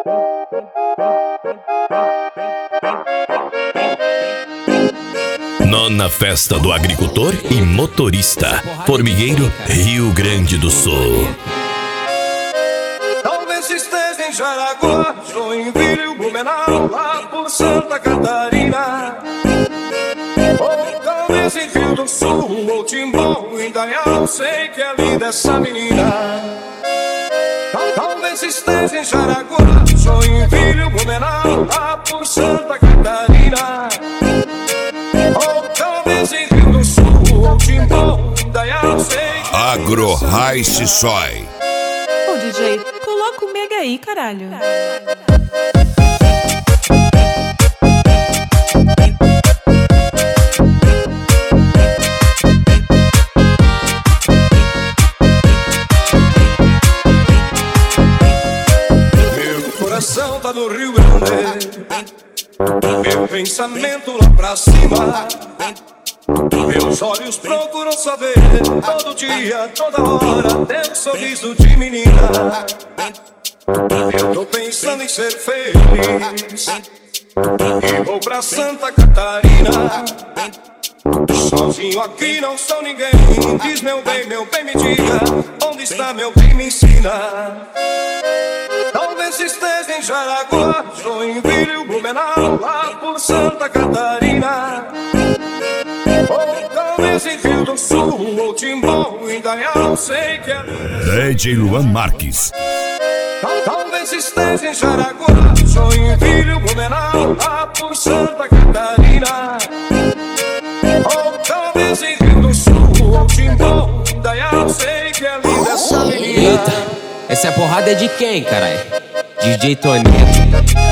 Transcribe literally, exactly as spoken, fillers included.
Nona Festa do Agricultor e Motorista, Formigueiro, Rio Grande do Sul. Talvez esteja em Jaraguá, Joinville, Blumenau, lá por Santa Catarina. Ou talvez em Rio do Sul, ou Timbó, Indaial, sei que é linda essa menina. Talvez esteja em Jaraguá, Joinville, Blumenau, lá por Santa Catarina. Ou talvez em Rio do Sul, ou Timbó, Indaial, sei que Agro Rice Soy. Ô D J, coloca o mega aí, caralho. meu coração tá no Rio Grande, meu pensamento lá pra cima. Meus olhos procuram saber todo dia, toda hora, teu sorriso de menina. Eu tô pensando em ser feliz e vou pra Santa Catarina. Sozinho aqui não sou ninguém. Diz meu bem, meu bem, me diga onde está meu bem, me ensina. Talvez esteja em Jaraguá, Joinville, Blumenau, lá por Santa Catarina. Ou talvez em Rio do Sul, ou Timbó, Indaial, sei que é D J Luan Marques. Talvez esteja em Jaraguá, Joinville, Blumenau, lá por Santa Catarina. Ou talvez em Rio do Sul, ou Timbó, Indaial, sei que é linda essa menina. Eita, essa porrada é de quem, caralho? D J Toninho.